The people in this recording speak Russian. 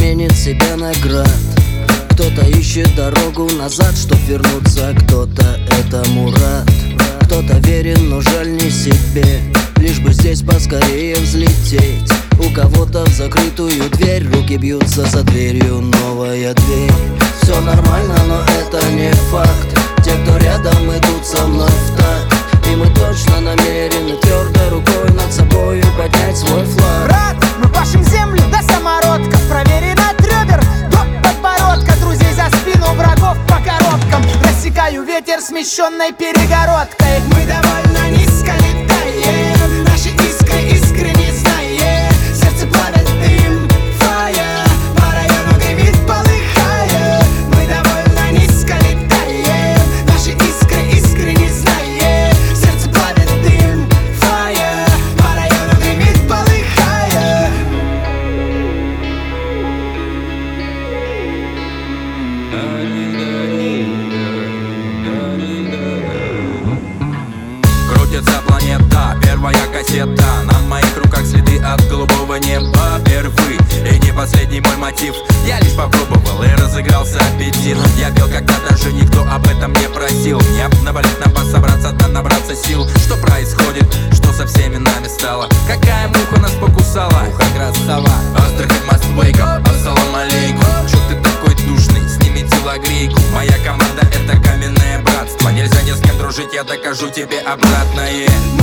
заменит себе наград. Кто-то ищет дорогу назад, чтоб вернуться. Кто-то этому рад. Кто-то верен, но жаль не себе, лишь бы здесь поскорее взлететь. У кого-то в закрытую дверь, руки бьются за дверью, новая дверь. Все нормально, но это не факт. Те, кто рядом, идут со мной в такт. И мы точно намерены твердой рукой над собою поднять свой флаг. Брат, мы пашем землю до самородков, проверен от ребер до подбородка. Друзей за спину, врагов по коробкам. Рассекаю ветер смещенной перегородкой. Мы довольно низко летаем, наши искры искренне знае. Сердце плавит дым, фая, по району гремит, полыхая. Мы довольно низко летаем, наши искры искренне знае. Сердце плавит дым, фая, по району гремит, полыхая. Крутится планета, первая кассета. На моих руках следы от голубого неба. Первый и не последний мой мотив. Я лишь попробовал и разыгрался аппетит. Я пел, когда даже никто об этом не просил. Мне навалить на бас, собраться, да набраться сил. Что происходит? Что со всеми нами стало? Какая муха нас покусала? Муха красава. Астрахань, must wake up, ассалам алейкум. Чё ты такой душный? Сними телогрейку. Моя команда — это каменное братство. Нельзя ни с кем дружить, я докажу тебе обратное.